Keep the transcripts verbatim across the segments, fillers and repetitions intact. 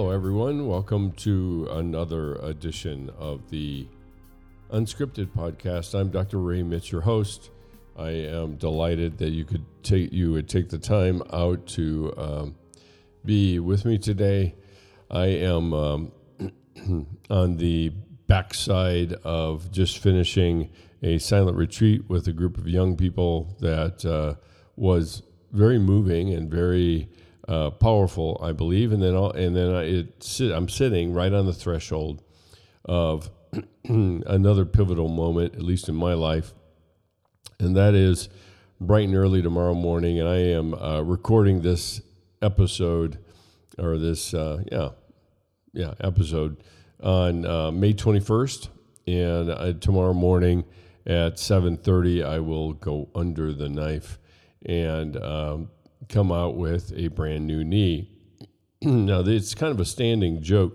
Hello, everyone. Welcome to another edition of the Unscripted Podcast. I'm Doctor Ray Mitch, your host. I am delighted that you could take you would take the time out to um, be with me today. I am um, on the backside of just finishing a silent retreat with a group of young people that uh, was very moving and very uh, powerful, I believe. And then, I'll, and then I, it sit, I'm sitting right on the threshold of another pivotal moment, at least in my life, and that is bright and early tomorrow morning. And I am uh, recording this episode, or this, uh, yeah, yeah, episode on uh, May twenty-first. And uh, tomorrow morning at seven thirty, I will go under the knife and um, come out with a brand new knee. Now, it's kind of a standing joke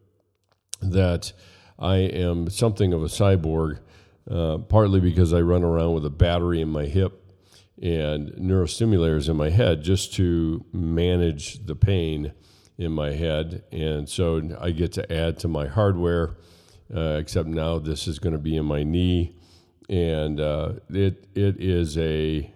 that I am something of a cyborg, uh, partly because I run around with a battery in my hip and neurostimulators in my head just to manage the pain in my head. And so I get to add to my hardware, uh, except now this is going to be in my knee. And uh, it it is a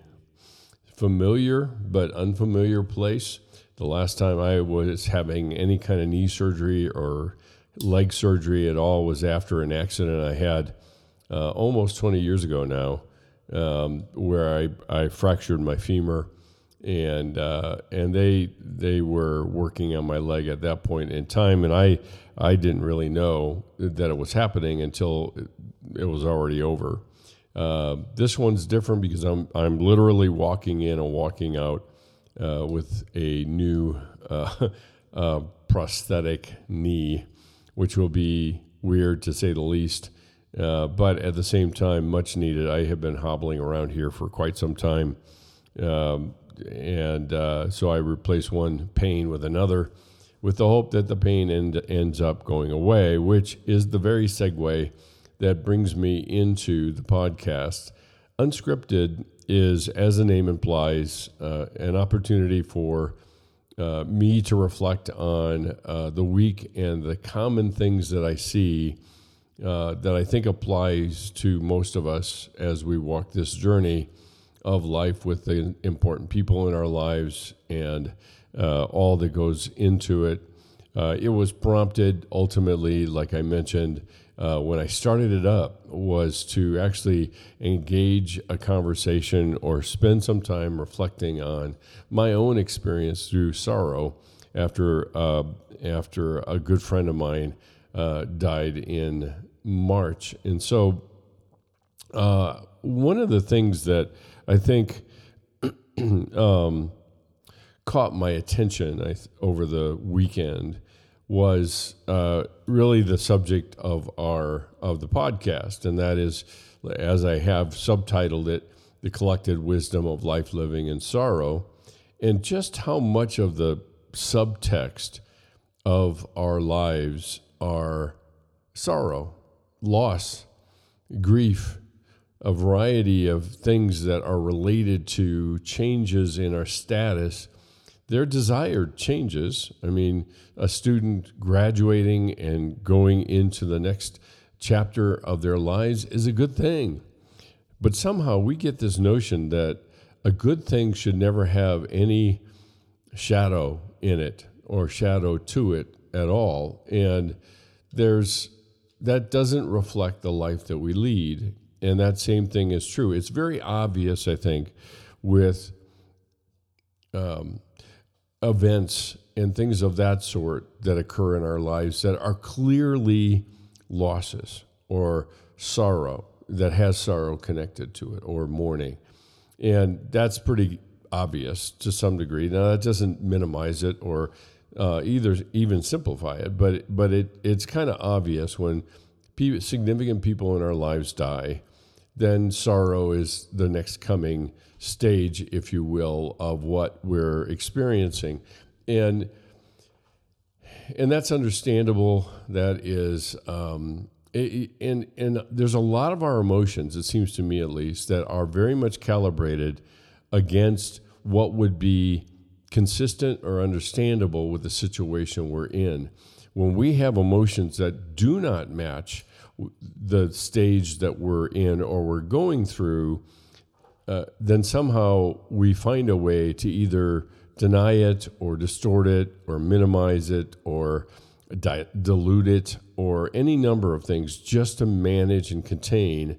familiar but unfamiliar place. The last time I was having any kind of knee surgery or leg surgery at all was after an accident I had uh, almost twenty years ago now, um, where I, I fractured my femur, and uh, and they they were working on my leg at that point in time, and I I didn't really know that it was happening until it was already over. Uh, this one's different because I'm I'm literally walking in and walking out uh, with a new uh, uh, prosthetic knee, which will be weird to say the least, uh, but at the same time, much needed. I have been hobbling around here for quite some time, um, and uh, so I replace one pain with another with the hope that the pain end, ends up going away, which is the very segue that brings me into the podcast. Unscripted is, as the name implies, uh, an opportunity for Uh, me to reflect on uh, the week and the common things that I see uh, that I think applies to most of us as we walk this journey of life with the important people in our lives and uh, all that goes into it. Uh, it was prompted ultimately, like I mentioned, uh, when I started it up, was to actually engage a conversation or spend some time reflecting on my own experience through sorrow after uh, after a good friend of mine uh, died in March. And so uh, one of the things that I think um, caught my attention I th- over the weekend was uh, really the subject of our of the podcast, and that is, as I have subtitled it, The Collected Wisdom of Life, Living, and Sorrow, and just how much of the subtext of our lives are sorrow, loss, grief, a variety of things that are related to changes in our status. They're desired changes. I mean, a student graduating and going into the next chapter of their lives is a good thing. But somehow we get this notion that a good thing should never have any shadow in it or shadow to it at all. And there's that doesn't reflect the life that we lead. And that same thing is true. It's very obvious, I think, with um, events and things of that sort that occur in our lives that are clearly losses or sorrow, that has sorrow connected to it, or mourning. And that's pretty obvious to some degree. Now, that doesn't minimize it or uh, either even simplify it, but but it it's kind of obvious when pe- significant people in our lives die, then sorrow is the next coming stage, if you will, of what we're experiencing. And and that's understandable. That is, um, it, and, and there's a lot of our emotions, it seems to me at least, that are very much calibrated against what would be consistent or understandable with the situation we're in. When we have emotions that do not match the stage that we're in or we're going through, uh, then somehow we find a way to either deny it or distort it or minimize it or di- dilute it or any number of things just to manage and contain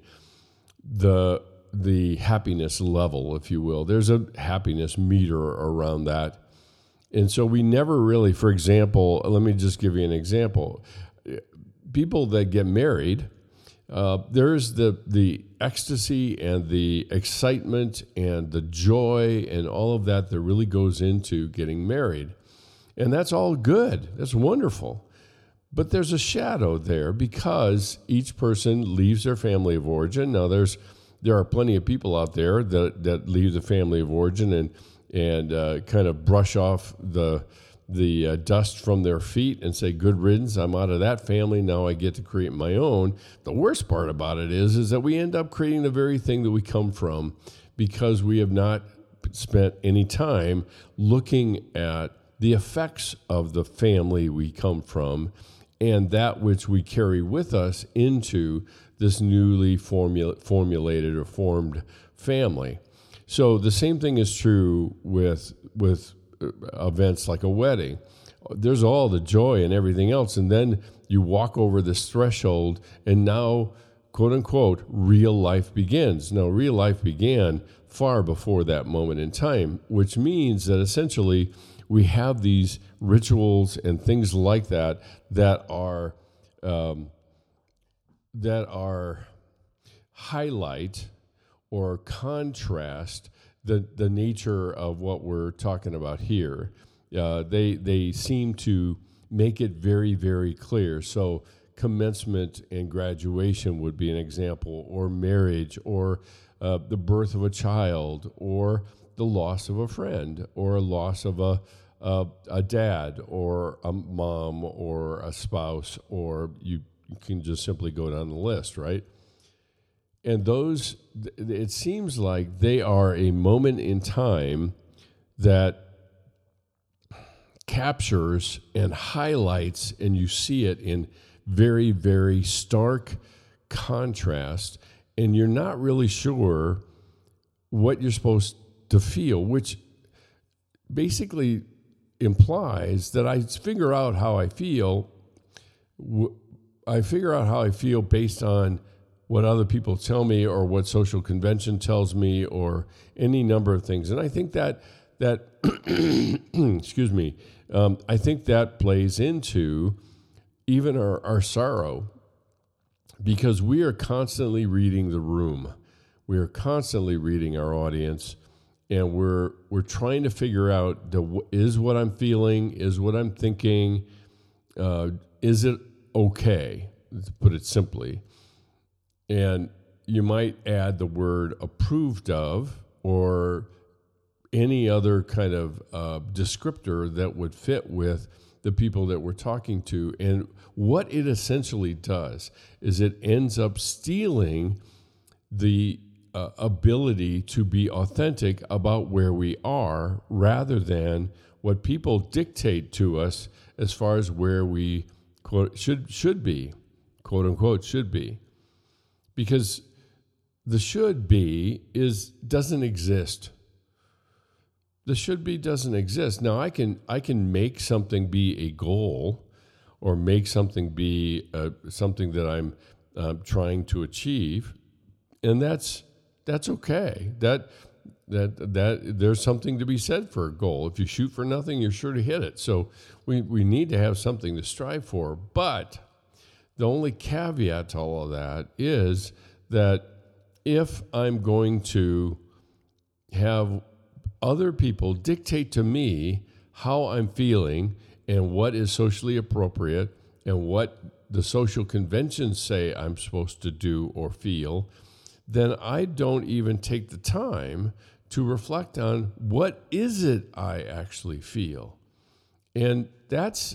the the happiness level, if you will. There's a happiness meter around that. And so we never really, for example, let me just give you an example. People that get married, uh, there's the the ecstasy and the excitement and the joy and all of that that really goes into getting married. And that's all good. That's wonderful. But there's a shadow there because each person leaves their family of origin. Now, there's there are plenty of people out there that, that leave the family of origin and and uh, kind of brush off the the uh, dust from their feet and say, good riddance, I'm out of that family, now I get to create my own. The worst part about it is, is that we end up creating the very thing that we come from because we have not spent any time looking at the effects of the family we come from and that which we carry with us into this newly formula, formulated or formed family. So the same thing is true with with events like a wedding. There's all the joy and everything else, and then you walk over this threshold, and now, quote unquote, real life begins. Now, real life began far before that moment in time, which means that essentially we have these rituals and things like that that are um, that are highlight or contrast the the nature of what we're talking about here. Uh, they they seem to make it very, very clear. So commencement and graduation would be an example, or marriage, or uh, the birth of a child, or the loss of a friend, or a loss of a uh, a dad, or a mom, or a spouse, or you can just simply go down the list, right? And those, it seems like they are a moment in time that captures and highlights, and you see it in very, very stark contrast, and you're not really sure what you're supposed to feel, which basically implies that I figure out how I feel. I figure out how I feel based on what other people tell me or what social convention tells me or any number of things. And I think that, that excuse me, um, I think that plays into even our, our sorrow, because we are constantly reading the room. We are constantly reading our audience, and we're we're trying to figure out, the, is what I'm feeling, is what I'm thinking, uh, is it okay, to put it simply. And you might add the word approved of or any other kind of uh, descriptor that would fit with the people that we're talking to. And what it essentially does is it ends up stealing the uh, ability to be authentic about where we are, rather than what people dictate to us as far as where we quote should should be, quote unquote, should be. Because the should be is doesn't exist. The should be doesn't exist. Now I can I can make something be a goal, or make something be uh, something that I'm uh, trying to achieve, and that's that's okay. That that that there's something to be said for a goal. If you shoot for nothing, you're sure to hit it. So we we need to have something to strive for, but the only caveat to all of that is that if I'm going to have other people dictate to me how I'm feeling and what is socially appropriate and what the social conventions say I'm supposed to do or feel, then I don't even take the time to reflect on what is it I actually feel. And that's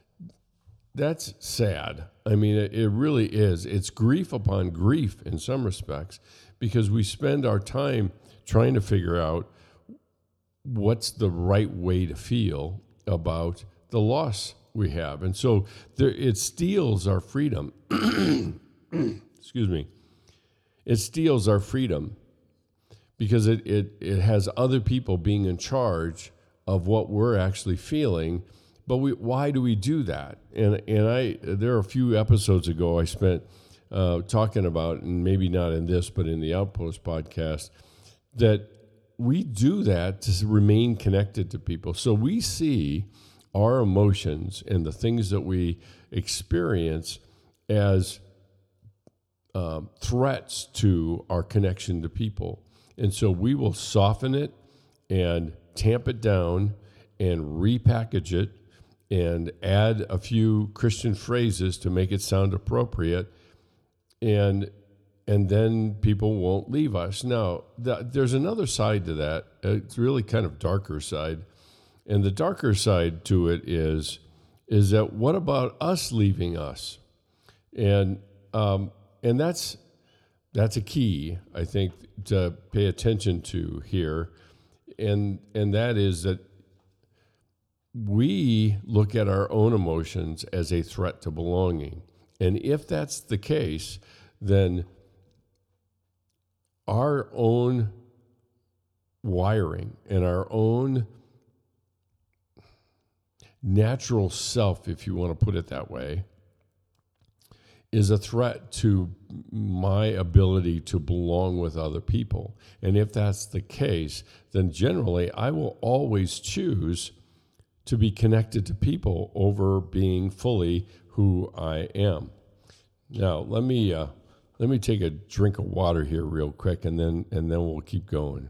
That's sad. I mean, it, it really is. It's grief upon grief in some respects, because we spend our time trying to figure out what's the right way to feel about the loss we have. And so there, it steals our freedom. Excuse me. It steals our freedom because it, it, it has other people being in charge of what we're actually feeling. But we, why do we do that? And and I there are a few episodes ago I spent uh, talking about, and maybe not in this, but in the Outpost podcast, that we do that to remain connected to people. So we see our emotions and the things that we experience as uh, threats to our connection to people. And so we will soften it and tamp it down and repackage it and add a few Christian phrases to make it sound appropriate. And and then people won't leave us. Now, th- there's another side to that. It's really kind of darker side. And the darker side to it is, is that what about us leaving us? And um, and that's that's a key, I think, to pay attention to here. And and that is that we look at our own emotions as a threat to belonging. And if that's the case, then our own wiring and our own natural self, if you want to put it that way, is a threat to my ability to belong with other people. And if that's the case, then generally I will always choose to be connected to people over being fully who I am. Now, let me uh, let me take a drink of water here real quick, and then and then we'll keep going.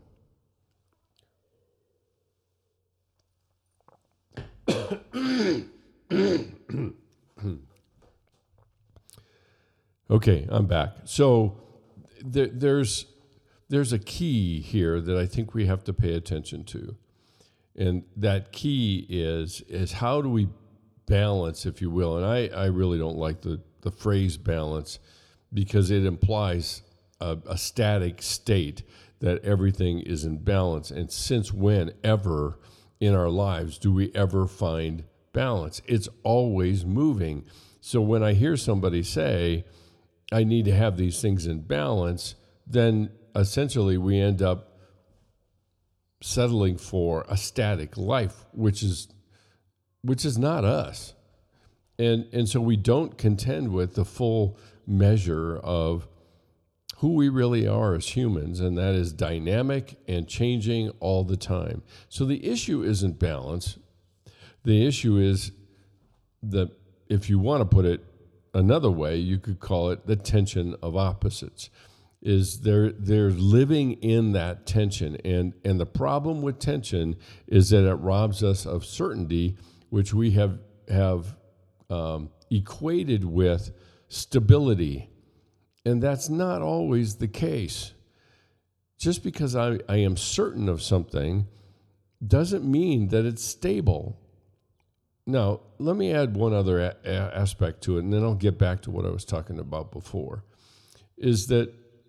Okay, I'm back. So there, there's there's a key here that I think we have to pay attention to, and that key is is how do we balance, if you will? And I, I really don't like the, the phrase balance because it implies a, a static state that everything is in balance. And since when ever in our lives do we ever find balance? It's always moving. So when I hear somebody say, I need to have these things in balance, then essentially we end up settling for a static life, which is which is not us. And and so we don't contend with the full measure of who we really are as humans, and that is dynamic and changing all the time. So the issue isn't balance. The issue is that, if you want to put it another way, you could call it the tension of opposites. Is they're, they're living in that tension. And, and the problem with tension is that it robs us of certainty, which we have, have um, equated with stability. And that's not always the case. Just because I, I am certain of something doesn't mean that it's stable. Now, let me add one other a- a- aspect to it, and then I'll get back to what I was talking about before, is that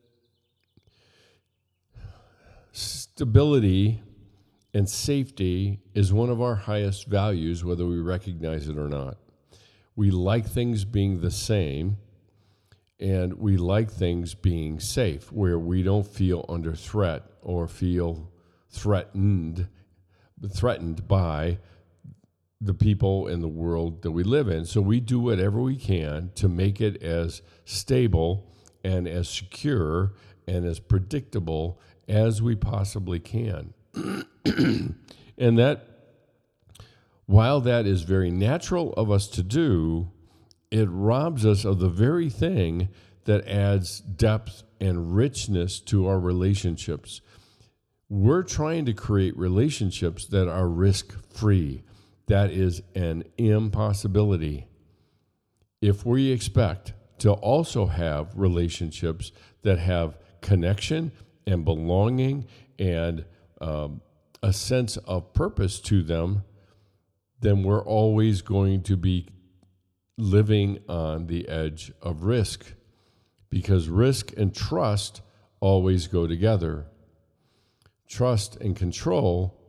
stability and safety is one of our highest values, whether we recognize it or not. We like things being the same, and we like things being safe, where we don't feel under threat or feel threatened, threatened by the people in the world that we live in. So we do whatever we can to make it as stable and as secure and as predictable as we possibly can. And that, while that is very natural of us to do, it robs us of the very thing that adds depth and richness to our relationships. We're trying to create relationships that are risk-free. That is an impossibility. If we expect to also have relationships that have connection and belonging and um, a sense of purpose to them, then we're always going to be living on the edge of risk, because risk and trust always go together. Trust and control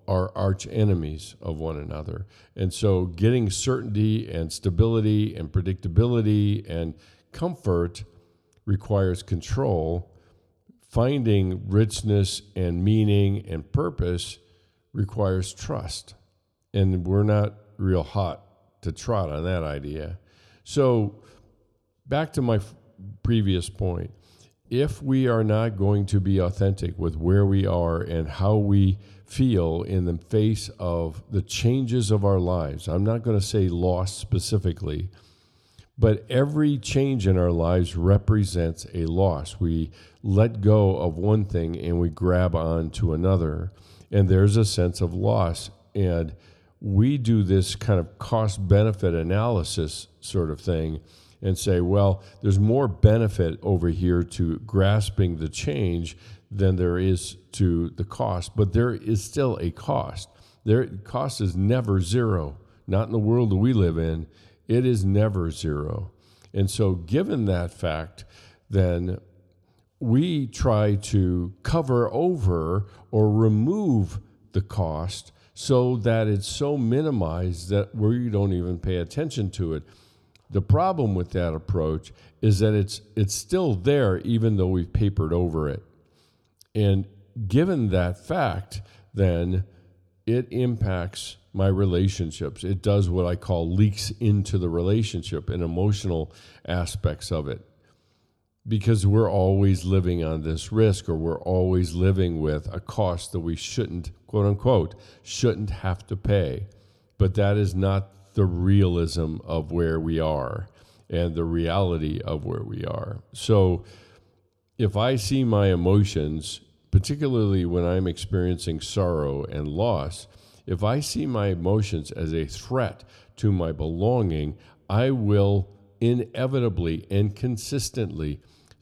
are arch enemies of one another. And so getting certainty and stability and predictability and comfort requires control. Finding richness and meaning and purpose requires trust. And we're not real hot to trot on that idea. So back to my f- previous point. If we are not going to be authentic with where we are and how we feel in the face of the changes of our lives, I'm not going to say loss specifically, but every change in our lives represents a loss. We let go of one thing and we grab on to another, and there's a sense of loss. And we do this kind of cost-benefit analysis sort of thing and say, well, there's more benefit over here to grasping the change than there is to the cost. But there is still a cost. There, cost is never zero. Not in the world that we live in. It is never zero. And so given that fact, then we try to cover over or remove the cost so that it's so minimized that we don't even pay attention to it. The problem with that approach is that it's it's still there even though we've papered over it. And given that fact, then it impacts my relationships. It does what I call leaks into the relationship and emotional aspects of it. Because we're always living on this risk, or we're always living with a cost that we shouldn't, quote unquote, shouldn't have to pay. But that is not the realism of where we are and the reality of where we are. So if I see my emotions, particularly when I'm experiencing sorrow and loss, if I see my emotions as a threat to my belonging, I will inevitably and consistently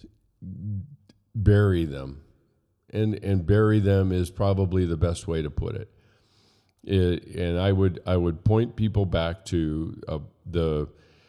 bury them. And and bury them is probably the best way to put it. It, and I would I would point people back to uh, the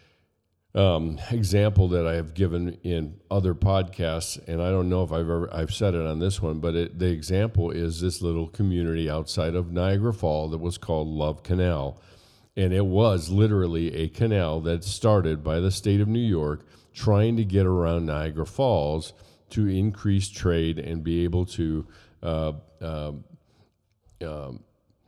um, example that I have given in other podcasts, and I don't know if I've ever I've said it on this one, but it, the example is this little community outside of Niagara Falls that was called Love Canal, and it was literally a canal that started by the state of New York trying to get around Niagara Falls to increase trade and be able to uh, uh, um,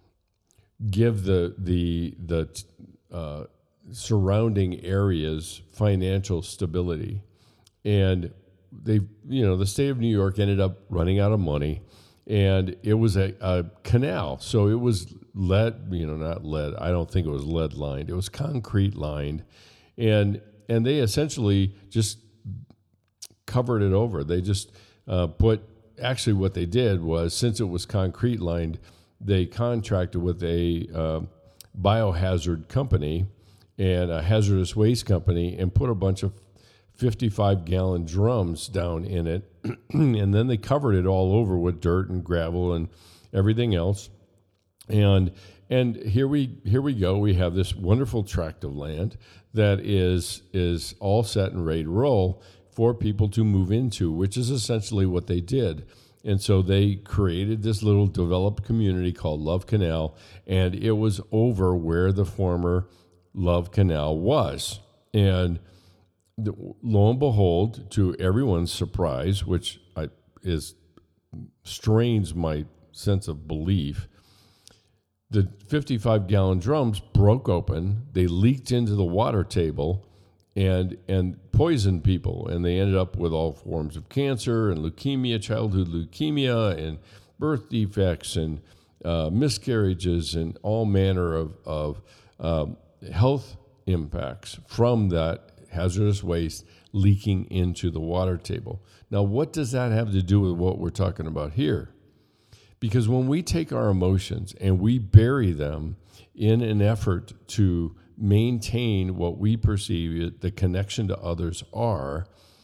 give the the the uh, surrounding areas financial stability. And they, you know, the state of New York ended up running out of money, and it was a, a canal. So it was lead, you know, not lead. I don't think it was lead lined. It was concrete lined, and and they essentially just covered it over. They just uh, put. Actually, what they did was, since it was concrete lined, they contracted with a uh, biohazard company and a hazardous waste company and put a bunch of fifty-five gallon drums down in it. And then they covered it all over with dirt and gravel and everything else. And and here we here we go. We have this wonderful tract of land that is is all set and ready to roll for people to move into, which is essentially what they did. And so they created this little developed community called Love Canal, and it was over where the former Love Canal was. And the, lo and behold, to everyone's surprise, which I, is strains my sense of belief, the fifty-five gallon drums broke open. They leaked into the water table and and poisoned people, and they ended up with all forms of cancer and leukemia, childhood leukemia, and birth defects, and uh, miscarriages, and all manner of, of um, health impacts from that hazardous waste leaking into the water table. Now, what does that have to do with what we're talking about here? Because when we take our emotions and we bury them in an effort to maintain what we perceive the connection to others are,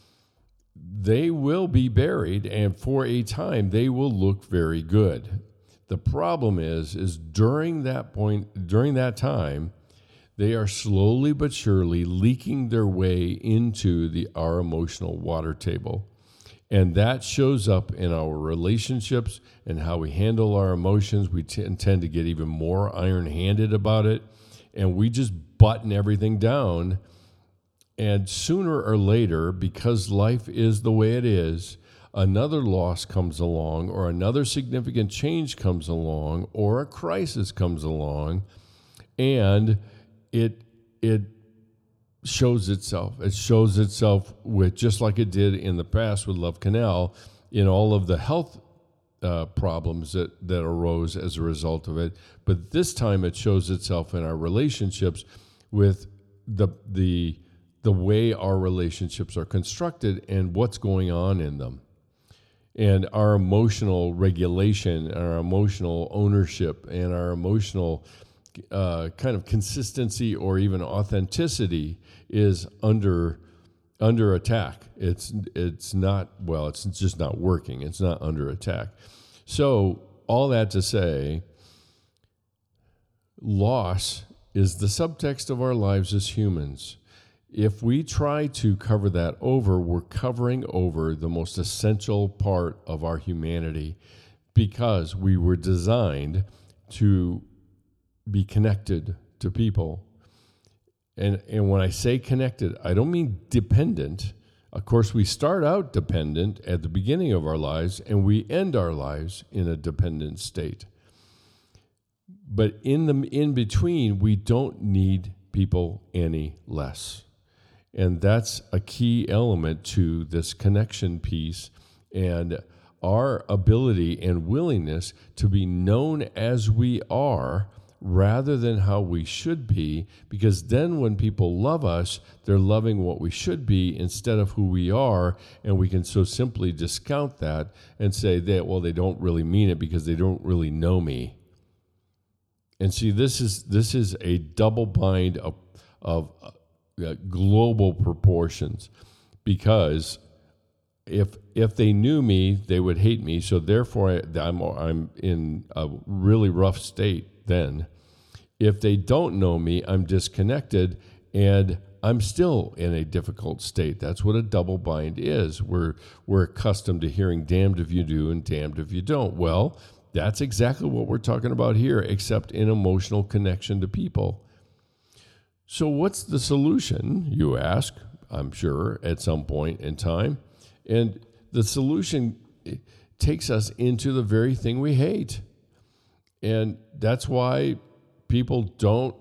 they will be buried, and for a time they will look very good. The problem is, is during that point, during that time, they are slowly but surely leaking their way into the our emotional water table. And that shows up in our relationships and how we handle our emotions. We t- tend to get even more iron-handed about it, and we just button everything down. And sooner or later, because life is the way it is, another loss comes along, or another significant change comes along, or a crisis comes along, and it it shows itself. It shows itself with, just like it did in the past with Love Canal, in all of the health uh, problems that, that arose as a result of it. But this time it shows itself in our relationships with the the the way our relationships are constructed and what's going on in them. And our emotional regulation, our emotional ownership, and our emotional uh, kind of consistency or even authenticity is under under attack. It's it's not, well, it's just not working. It's not under attack. So all that to say, loss is the subtext of our lives as humans. If we try to cover that over, we're covering over the most essential part of our humanity, because we were designed to be connected to people. And and when I say connected, I don't mean dependent. Of course, we start out dependent at the beginning of our lives, and we end our lives in a dependent state. But in the in between, we don't need people any less. And that's a key element to this connection piece, and our ability and willingness to be known as we are rather than how we should be, because then when people love us, they're loving what we should be instead of who we are, and we can so simply discount that and say that, well, they don't really mean it because they don't really know me. And see, this is this is a double bind of, of uh, global proportions, because if if they knew me, they would hate me. So therefore, I, I'm I'm in a really rough state then. If they don't know me, I'm disconnected, and I'm still in a difficult state. That's what a double bind is. We're we're accustomed to hearing damned if you do and damned if you don't. Well, that's exactly what we're talking about here, except in emotional connection to people. So what's the solution, you ask, I'm sure, at some point in time? And the solution takes us into the very thing we hate. And that's why people don't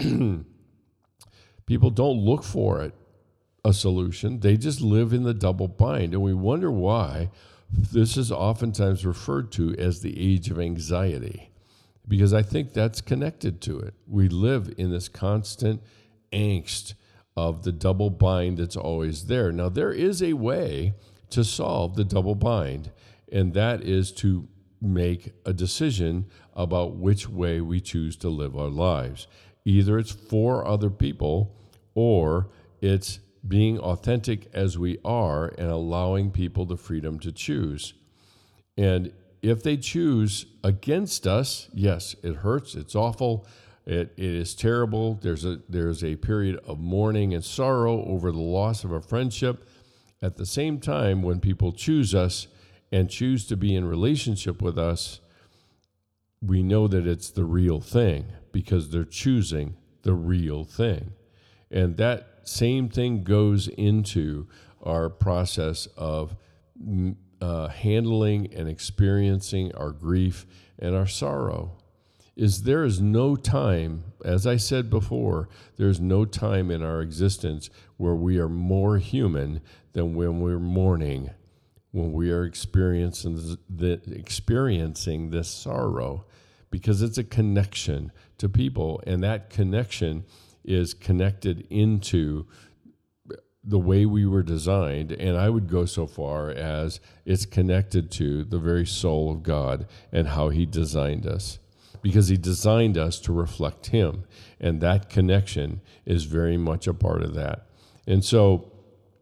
people don't look for it, a solution. They just live in the double bind. And we wonder why this is oftentimes referred to as the age of anxiety, because I think that's connected to it. We live in this constant angst of the double bind that's always there. Now, there is a way to solve the double bind, and that is to make a decision about which way we choose to live our lives. Either it's for other people, or it's being authentic as we are and allowing people the freedom to choose. And if they choose against us, yes, it hurts, it's awful, it, it is terrible. There's a there's a period of mourning and sorrow over the loss of a friendship. At the same time, when people choose us and choose to be in relationship with us, we know that it's the real thing, because they're choosing the real thing. And that same thing goes into our process of uh, handling and experiencing our grief and our sorrow. Is there is no time, as I said before, there's no time in our existence where we are more human than when we're mourning, when we are experiencing the, experiencing this sorrow, because it's a connection to people, and that connection is connected into the way we were designed, and I would go so far as it's connected to the very soul of God and how He designed us, because He designed us to reflect Him, and that connection is very much a part of that. And so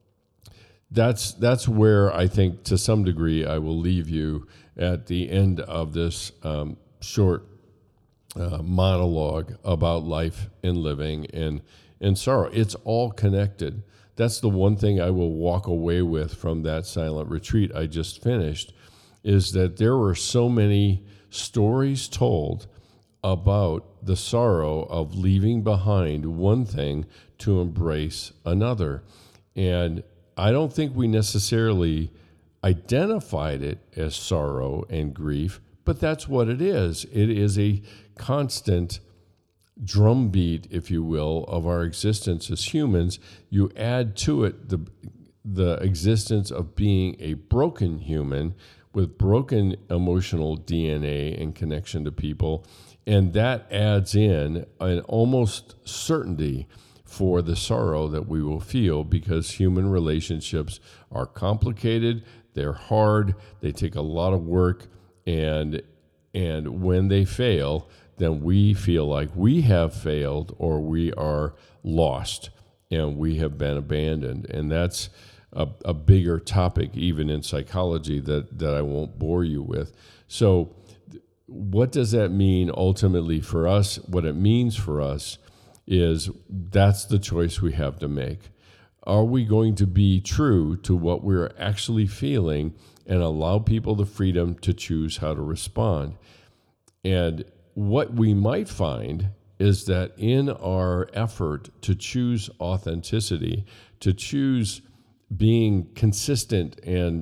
that's that's where I think, to some degree, I will leave you at the end of this um, short Uh, monologue about life and living, and and sorrow. It's all connected. That's the one thing I will walk away with from that silent retreat I just finished, is that there were so many stories told about the sorrow of leaving behind one thing to embrace another. And I don't think we necessarily identified it as sorrow and grief, but that's what it is. It is a constant drumbeat, if you will, of our existence as humans. You add to it the the existence of being a broken human with broken emotional D N A and connection to people, and that adds in an almost certainty for the sorrow that we will feel, because human relationships are complicated, they're hard, they take a lot of work, and and when they fail, then we feel like we have failed or we are lost and we have been abandoned. And that's a, a bigger topic even in psychology that, that I won't bore you with. So what does that mean ultimately for us? What it means for us is that's the choice we have to make. Are we going to be true to what we're actually feeling and allow people the freedom to choose how to respond? And what we might find is that in our effort to choose authenticity, to choose being consistent and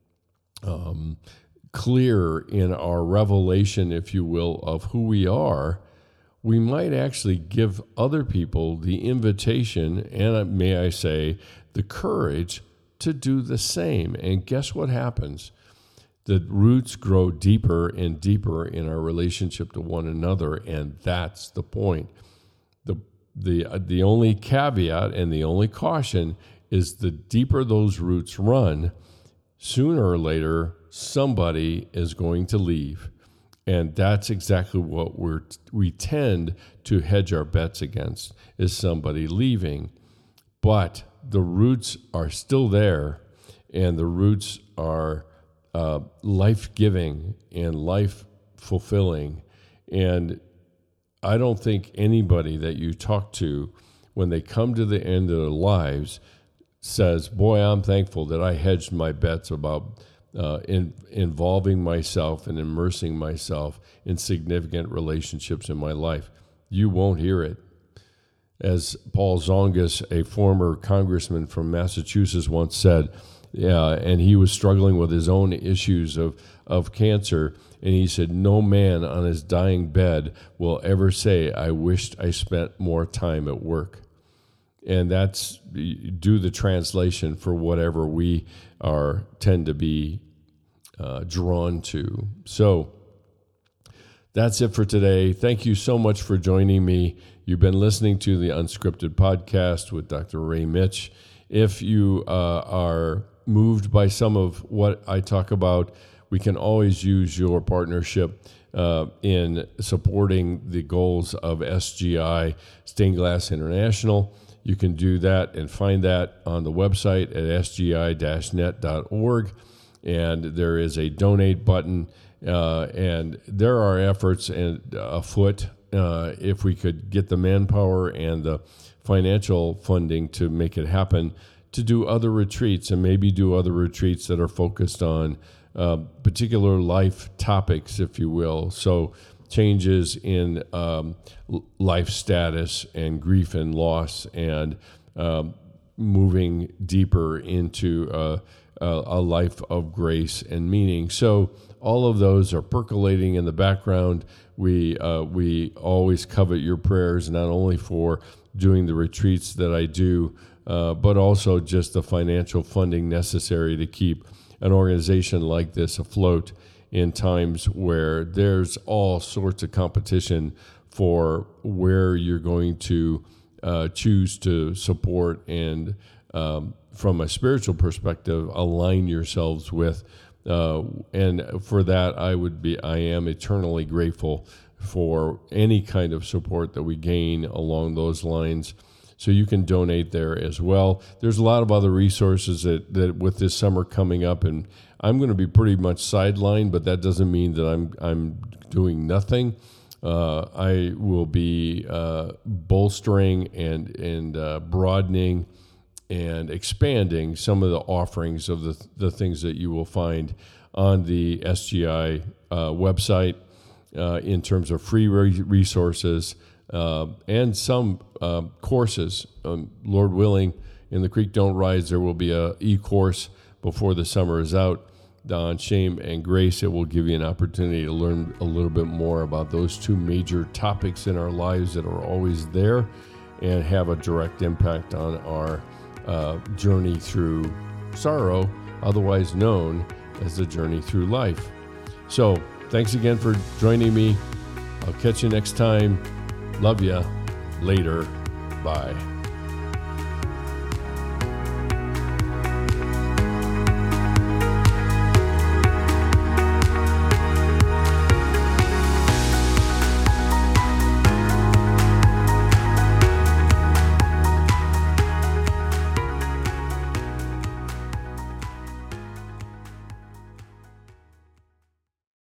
um, clear in our revelation, if you will, of who we are, we might actually give other people the invitation and, may I say, the courage to do the same. And guess what happens? The roots grow deeper and deeper in our relationship to one another, and that's the point. The the the only caveat and the only caution is the deeper those roots run, sooner or later somebody is going to leave. And that's exactly what we're we tend to hedge our bets against, is somebody leaving. But the roots are still there, and the roots are Uh, life-giving and life-fulfilling. And I don't think anybody that you talk to when they come to the end of their lives says, boy, I'm thankful that I hedged my bets about uh, in, involving myself and immersing myself in significant relationships in my life. You won't hear it. As Paul Zongas, a former congressman from Massachusetts, once said, yeah, and he was struggling with his own issues of, of cancer, and he said, no man on his dying bed will ever say, I wished I spent more time at work. And that's, do the translation for whatever we are tend to be uh, drawn to. So that's it for today. Thank you so much for joining me. You've been listening to the Unscripted Podcast with Doctor Ray Mitch. If you uh, are moved by some of what I talk about, we can always use your partnership uh, in supporting the goals of S G I, Stained Glass International. You can do that and find that on the website at s g i dash net dot org. And there is a donate button, uh, and there are efforts and afoot uh, if we could get the manpower and the financial funding to make it happen, to do other retreats and maybe do other retreats that are focused on uh, particular life topics, if you will. So changes in um, life status and grief and loss, and um, moving deeper into uh, a, a life of grace and meaning. So all of those are percolating in the background. We uh, we always covet your prayers, not only for doing the retreats that I do, Uh, but also just the financial funding necessary to keep an organization like this afloat in times where there's all sorts of competition for where you're going to uh, choose to support and, um, from a spiritual perspective, align yourselves with. Uh, and for that, I would be, I am eternally grateful for any kind of support that we gain along those lines. So you can donate there as well. There's a lot of other resources that, that with this summer coming up, and I'm going to be pretty much sidelined, but that doesn't mean that I'm I'm doing nothing. Uh, I will be uh, bolstering and and uh, broadening and expanding some of the offerings of the the things that you will find on the S G I uh, website uh, in terms of free re- resources uh, and some uh, courses. Um, Lord willing, in the Creek Don't Rise, there will be a e-course before the summer is out on shame and grace. It will give you an opportunity to learn a little bit more about those two major topics in our lives that are always there and have a direct impact on our uh, journey through sorrow, otherwise known as the journey through life. So thanks again for joining me. I'll catch you next time. Love ya. Later. Bye.